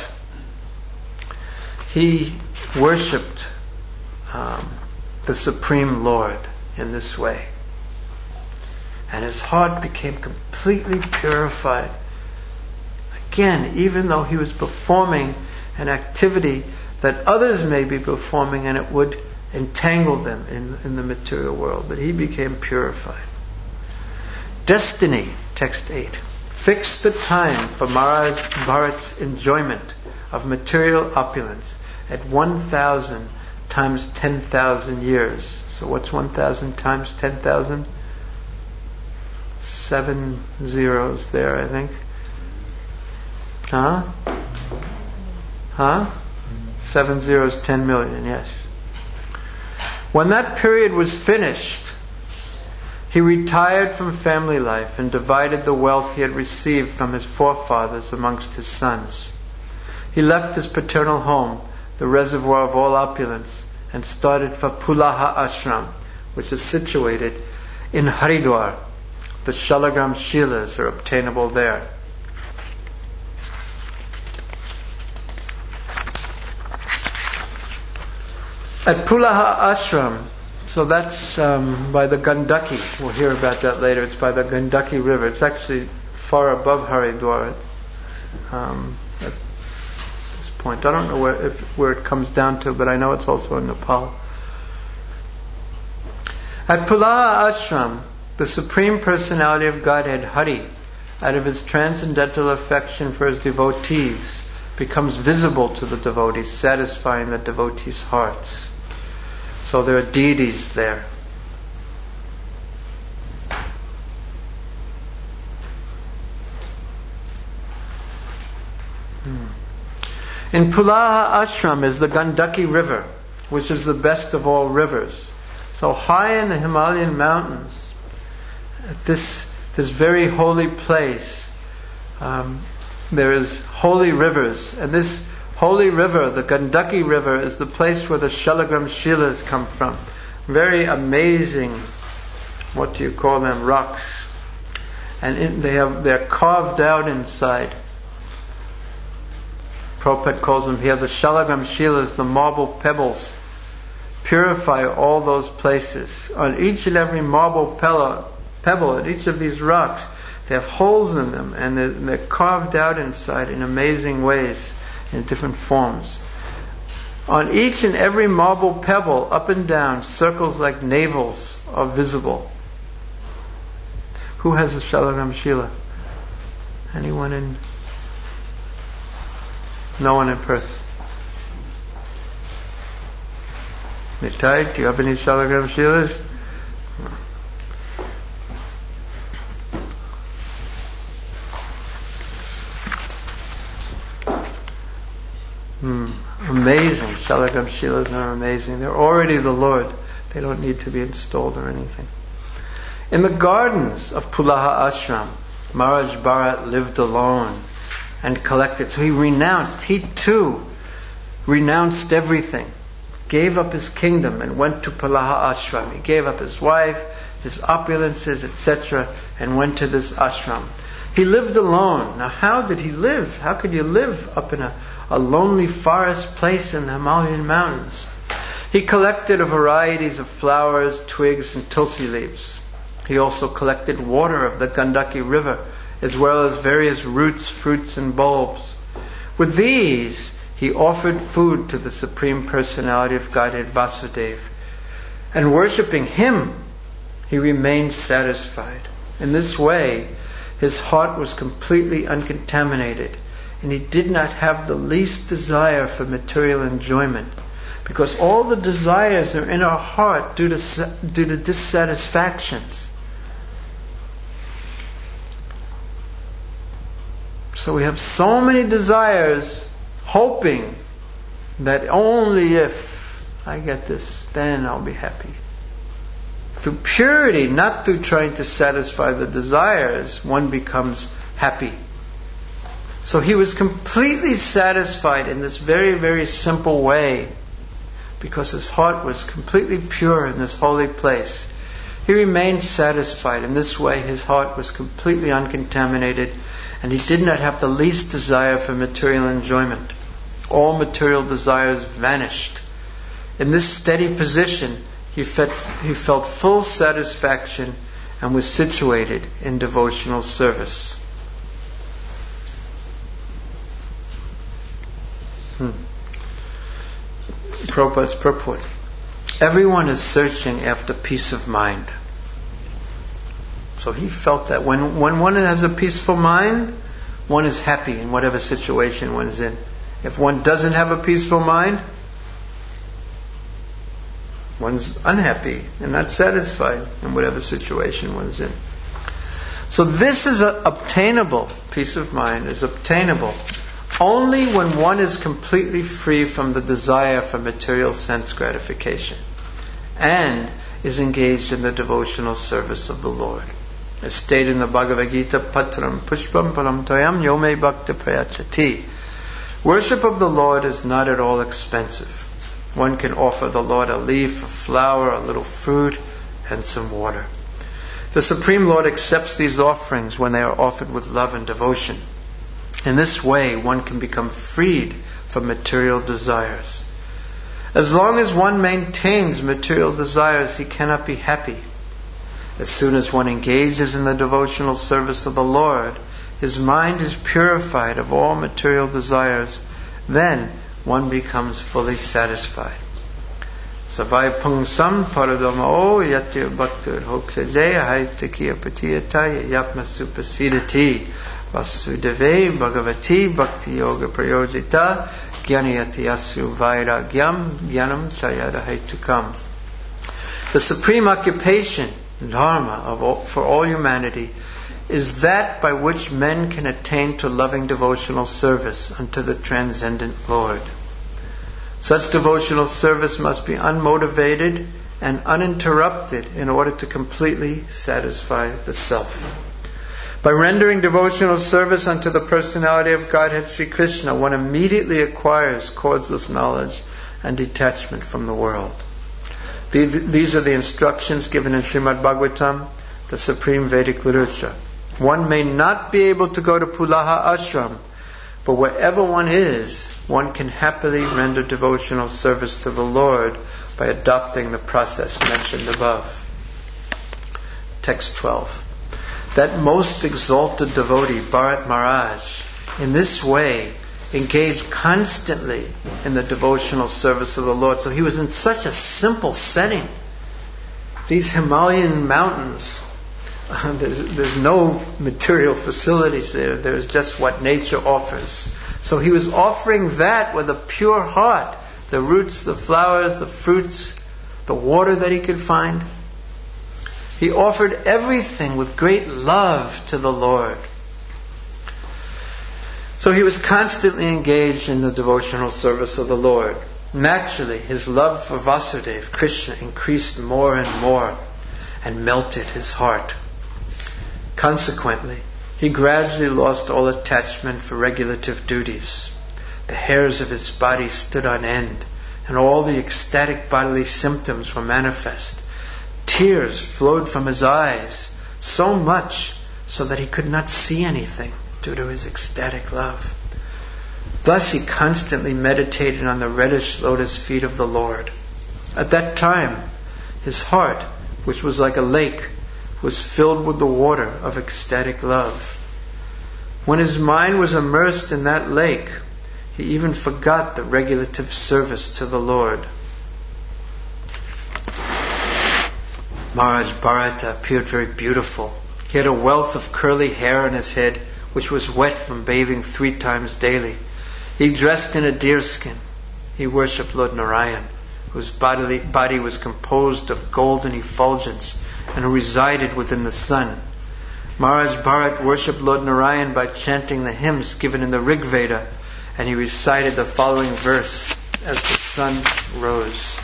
Speaker 1: he worshipped the Supreme Lord in this way. And his heart became completely purified. Again, even though he was performing an activity that others may be performing and it would entangle them in the material world, but he became purified. Destiny, text 8, fixed the time for Maharaj Bharat's enjoyment of material opulence at 1,000 times 10,000 years. So what's 1,000 times 10,000? 7 zeros there, I think. Huh? 7 zeros, 10 million, yes. When that period was finished, he retired from family life and divided the wealth he had received from his forefathers amongst his sons. He left his paternal home, the reservoir of all opulence, and started for Pulaha Ashram, which is situated in Haridwar. The Shalagram Shilas are obtainable there. At Pulaha Ashram, so that's by the Gandaki. We'll hear about that later. It's by the Gandaki River. It's actually far above Haridwar at this point. I don't know where it comes down to, but I know it's also in Nepal. At Pulaha Ashram, the Supreme Personality of Godhead, Hari, out of his transcendental affection for his devotees, becomes visible to the devotees, satisfying the devotees' hearts. So there are deities there. In Pulaha Ashram is the Gandaki River, which is the best of all rivers. So high in the Himalayan mountains, at this very holy place, there is holy rivers, and this holy river, the Gandaki River, is the place where the Shalagram Shilas come from. Very amazing, what do you call them, rocks. And they're carved out inside. Prabhupada calls them here the Shalagram Shilas, the marble pebbles. Purify all those places. On each and every marble pebble, at each of these rocks, they have holes in them, and they're carved out inside in amazing ways, in different forms. On each and every marble pebble, up and down, circles like navels are visible. Who has a Shalagram Shila? Anyone in? No one in Perth. Nitai, do you have any Shalagram Shilas? Amazing. Shalagram Shilas are amazing. They're already the Lord. They don't need to be installed or anything. In the gardens of Pulaha Ashram, Maharaj Bharat lived alone and collected. So he too renounced everything, gave up his kingdom and went to Pulaha Ashram. He gave up his wife, his opulences, etc., and went to this ashram. He lived alone. Now how did he live? How could you live up in a lonely forest place in the Himalayan mountains? He collected a varieties of flowers, twigs, and tulsi leaves. He also collected water of the Gandaki River, as well as various roots, fruits, and bulbs. With these, he offered food to the Supreme Personality of Godhead Vasudeva. And worshipping Him, he remained satisfied. In this way, his heart was completely uncontaminated, and he did not have the least desire for material enjoyment, because all the desires are in our heart due to dissatisfactions. So we have so many desires, hoping that only if I get this, then I'll be happy. Through purity, not through trying to satisfy the desires, one becomes happy. So he was completely satisfied in this very, very simple way, because his heart was completely pure in this holy place. He remained satisfied. In this way, his heart was completely uncontaminated, and he did not have the least desire for material enjoyment. All material desires vanished. In this steady position, he felt full satisfaction and was situated in devotional service. Prabhupada's purport. Everyone is searching after peace of mind. So he felt that when one has a peaceful mind, one is happy in whatever situation one's in. If one doesn't have a peaceful mind, one's unhappy and not satisfied in whatever situation one's in. So this is obtainable. Peace of mind is obtainable only when one is completely free from the desire for material sense gratification and is engaged in the devotional service of the Lord. As stated in the Bhagavad Gita, Patram Pushpam Param Toyam Yome Bhakta Prayachati. Worship of the Lord is not at all expensive. One can offer the Lord a leaf, a flower, a little fruit, and some water. The Supreme Lord accepts these offerings when they are offered with love and devotion. In this way, one can become freed from material desires. As long as one maintains material desires, he cannot be happy. As soon as one engages in the devotional service of the Lord, his mind is purified of all material desires. Then one becomes fully satisfied. Savai pungsam paradamao yatya bhaktir hoksajaya haitakiya patiyataya yapma supasidati vasudeve bhagavati bhakti yoga prayojita jnanayati asu vairagyam jnanam chayada haitukam. The supreme occupation, dharma, for all humanity is that by which men can attain to loving devotional service unto the transcendent Lord. Such devotional service must be unmotivated and uninterrupted in order to completely satisfy the self. By rendering devotional service unto the personality of Godhead Sri Krishna, one immediately acquires causeless knowledge and detachment from the world. These are the instructions given in Srimad Bhagavatam, the supreme Vedic literature. One may not be able to go to Pulaha Ashram, but wherever one is, one can happily render devotional service to the Lord by adopting the process mentioned above. Text 12. That most exalted devotee, Bharat Maharaj, in this way engaged constantly in the devotional service of the Lord. So he was in such a simple setting. These Himalayan mountains, there's no material facilities there. There's just what nature offers. So he was offering that with a pure heart. The roots, the flowers, the fruits, the water that he could find. He offered everything with great love to the Lord. So he was constantly engaged in the devotional service of the Lord. Naturally, his love for Vasudeva, Krishna, increased more and more and melted his heart. Consequently, he gradually lost all attachment for regulative duties. The hairs of his body stood on end, and all the ecstatic bodily symptoms were manifest. Tears flowed from his eyes, so much so that he could not see anything due to his ecstatic love. Thus he constantly meditated on the reddish lotus feet of the Lord. At that time, his heart, which was like a lake, was filled with the water of ecstatic love. When his mind was immersed in that lake, he even forgot the regulative service to the Lord. Maharaj Bharata appeared very beautiful. He had a wealth of curly hair on his head, which was wet from bathing 3 times daily. He dressed in a deer skin. He worshipped Lord Narayan, whose body was composed of golden effulgence and who resided within the sun. Maharaj Bharat worshipped Lord Narayan by chanting the hymns given in the Rig Veda, and he recited the following verse as the sun rose.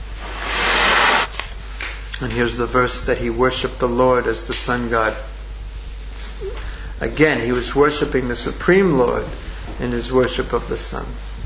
Speaker 1: And here's the verse that he worshipped the Lord as the sun god. Again, he was worshipping the Supreme Lord in his worship of the sun.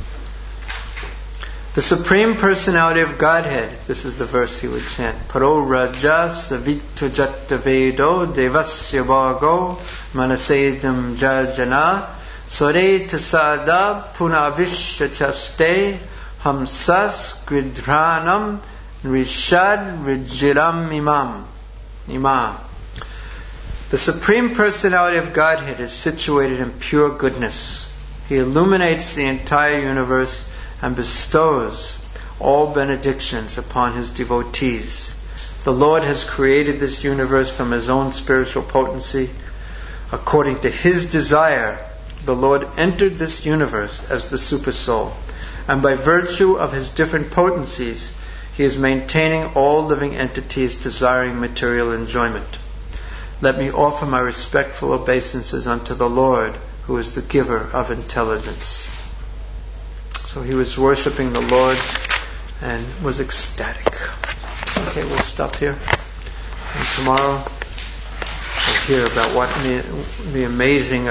Speaker 1: The Supreme Personality of Godhead, this is the verse he would chant. Paro Raja Savitu Jattavedo Devasya Bhago Manasedam Jajana Sore Tasada Punavishya Chaste Hamsas Gridranam Rishad Rijiram Imam. The Supreme Personality of Godhead is situated in pure goodness. He illuminates the entire universe and bestows all benedictions upon his devotees. The Lord has created this universe from his own spiritual potency. According to his desire, the Lord entered this universe as the Supersoul, and by virtue of his different potencies, he is maintaining all living entities desiring material enjoyment. Let me offer my respectful obeisances unto the Lord, who is the giver of intelligence. So he was worshipping the Lord and was ecstatic. Okay, we'll stop here. And tomorrow we'll hear about what the amazing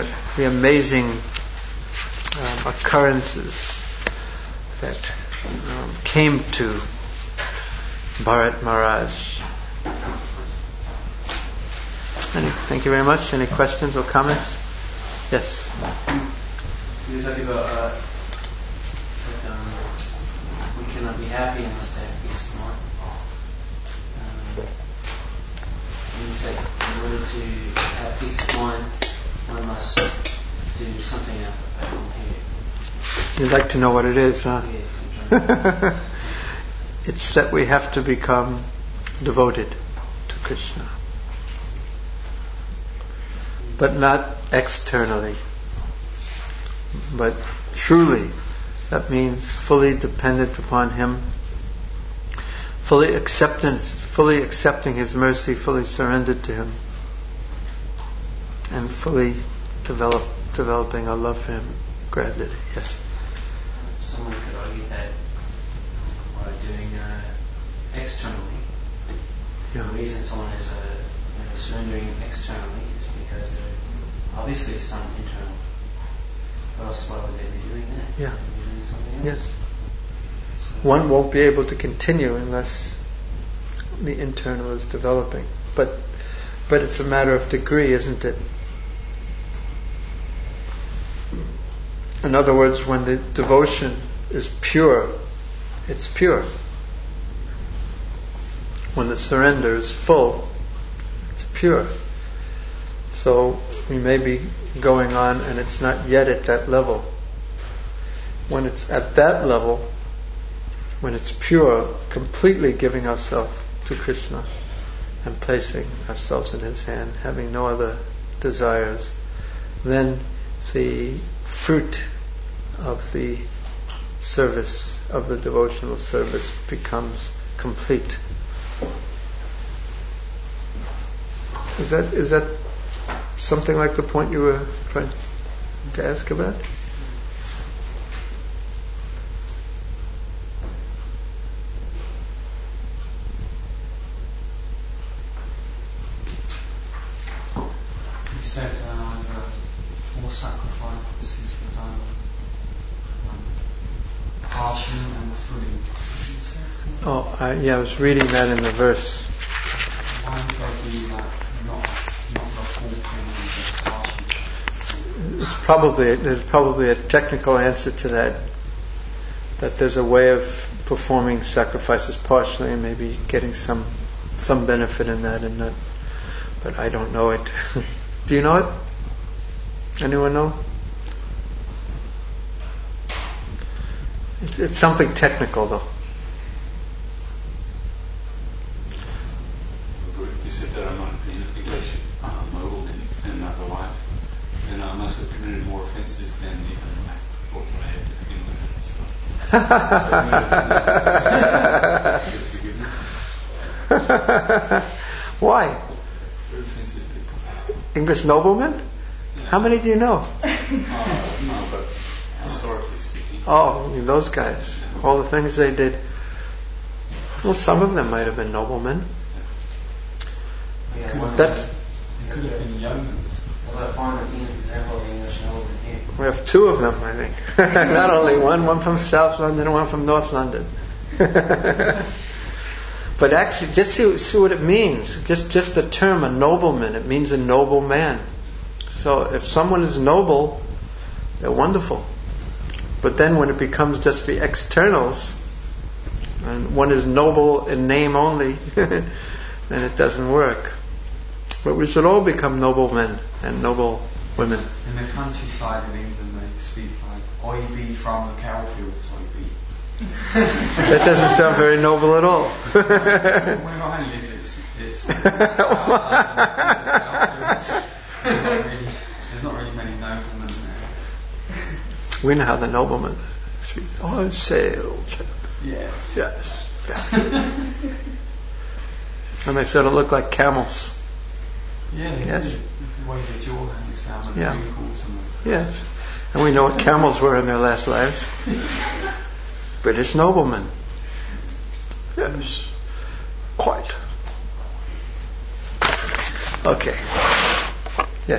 Speaker 1: occurrences that came to Bharat Maharaj. Thank you very much. Any questions or comments? Yes.
Speaker 3: You were talking about that we cannot be happy unless they have peace of mind. You said in order to have peace of mind, one must do something at home here.
Speaker 1: You'd like to know what it is, huh?
Speaker 3: Yeah.
Speaker 1: It's that we have to become devoted to Krishna. But not externally. But truly, that means fully dependent upon Him, fully accepting His mercy, fully surrendered to Him, and fully developing a love for Him gradually. Yes.
Speaker 3: Someone could argue that by doing externally, the reason someone is surrendering externally is because they're obviously some internal. Or else why would they be doing that?
Speaker 1: Yeah.
Speaker 3: They'd be doing something else.
Speaker 1: Yes. One won't be able to continue unless the internal is developing. But it's a matter of degree, isn't it? In other words, when the devotion is pure, it's pure. When the surrender is full, it's pure. So we may be going on and it's not yet at that level. When it's at that level, when it's pure, completely giving ourselves to Krishna and placing ourselves in His hand, having no other desires, then the fruit of the service, of the devotional service, becomes complete. Is that something like the point you were trying to ask about?
Speaker 2: You said more sacrifices were done partially and fully.
Speaker 1: I was reading that in the verse.
Speaker 2: Why would they do that? Not the full thing, but partially.
Speaker 1: There's probably a technical answer to that. That there's a way of performing sacrifices partially and maybe getting some benefit in that and not. But I don't know it. Do you know it? Anyone know? It's something technical though.
Speaker 2: You said that I might have been mobile in another life, and I must have committed more offences than even I thought that I had to begin with.
Speaker 1: Why?
Speaker 2: Very offensive people.
Speaker 1: English noblemen?
Speaker 2: Yeah.
Speaker 1: How many do you know?
Speaker 2: No, but historically speaking.
Speaker 1: Oh, those guys. All the things they did. Well, some of them might have been noblemen.
Speaker 3: Yeah,
Speaker 2: They could have been yeomen.
Speaker 3: well, I find an example of English nobleman here.
Speaker 1: We have two of them, I think. Not only one from South London and one from North London. But actually, just see what it means. Just the term, a nobleman, it means a noble man. So if someone is noble, they're wonderful. But then when it becomes just the externals, and one is noble in name only, then it doesn't work. But we should all become noble men and noble women.
Speaker 2: In the countryside in England, they speak like, "I be from the cow fields, I be."
Speaker 1: That doesn't sound very noble at all.
Speaker 2: Where I live, it's there's not really many noblemen there.
Speaker 1: We know how the noblemen speak. Oh, say, old chap.
Speaker 2: Yes.
Speaker 1: Yes. And they sort of look like camels.
Speaker 2: Yeah,
Speaker 1: Yes.
Speaker 2: the way the jaw hangs down and
Speaker 1: Yeah.
Speaker 2: wrinkles and
Speaker 1: Yes. And we know what camels were in their last lives. British noblemen. Yes. Quite. Okay. Yes.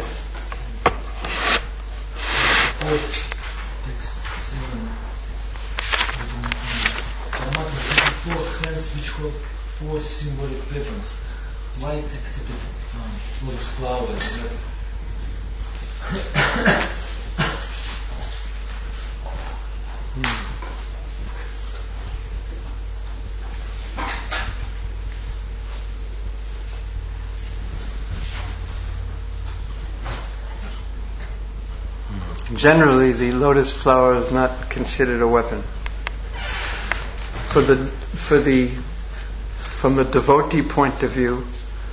Speaker 4: Text 7. Dharmata 24 hands which hold 4 symbolic weapons. Why it's accepted? Lotus flowers.
Speaker 1: Generally, the lotus flower is not considered a weapon. From the devotee point of view,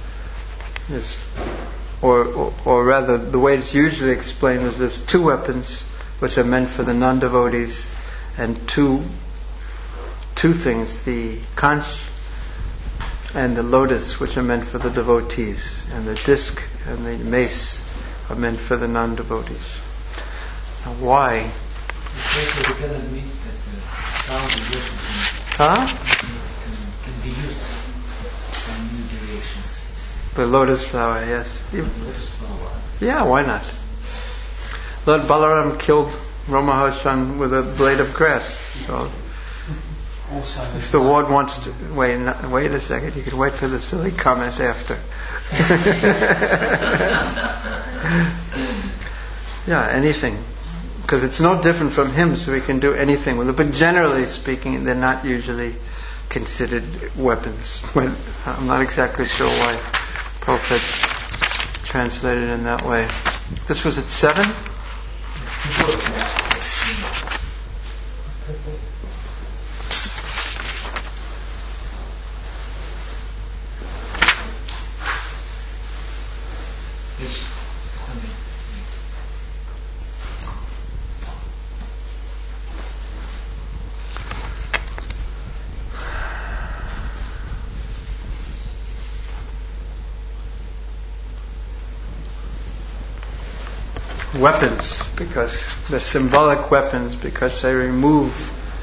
Speaker 1: or rather, the way it's usually explained is there's two weapons which are meant for the non-devotees, and two things: the conch and the lotus, which are meant for the devotees, and the disc and the mace are meant for the non-devotees. Now, why?
Speaker 4: Because we can admit that sound and worship can be used in new directions.
Speaker 1: The lotus flower, yes.
Speaker 4: Lotus flower.
Speaker 1: Yeah, why not? Lord Balaram killed Ramaharshan with a blade of grass. So
Speaker 4: Also,
Speaker 1: if the Lord wants to wait a second, you can wait for the silly comment after. Yeah, anything, because it's no different from him, so we can do anything with it. But generally speaking, they're not usually considered weapons. I'm not exactly sure why Prabhupada translated in that way. This was at 7? Weapons, because they're symbolic weapons, because they remove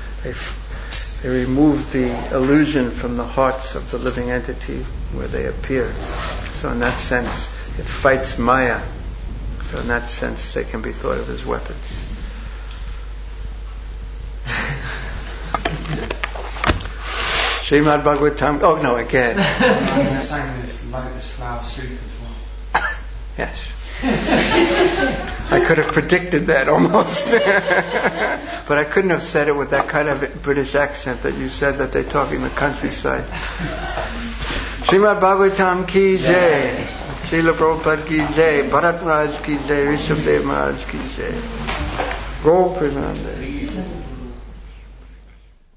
Speaker 1: the illusion from the hearts of the living entity where they appear. So in that sense, it fights Maya. So in that sense, they can be thought of as weapons. Srimad Bhagavatam. Oh no, again.
Speaker 4: sang this Lotus Flower Soup as well.
Speaker 1: Yes. I could have predicted that almost. But I couldn't have said it with that kind of British accent that you said that they talk in the countryside. Srimad Bhagavatam ki jai, Srila Prabhupada ki jai, Bharat Raj ki jai, Rishabdev Maharaj ki jai. Go Premanande.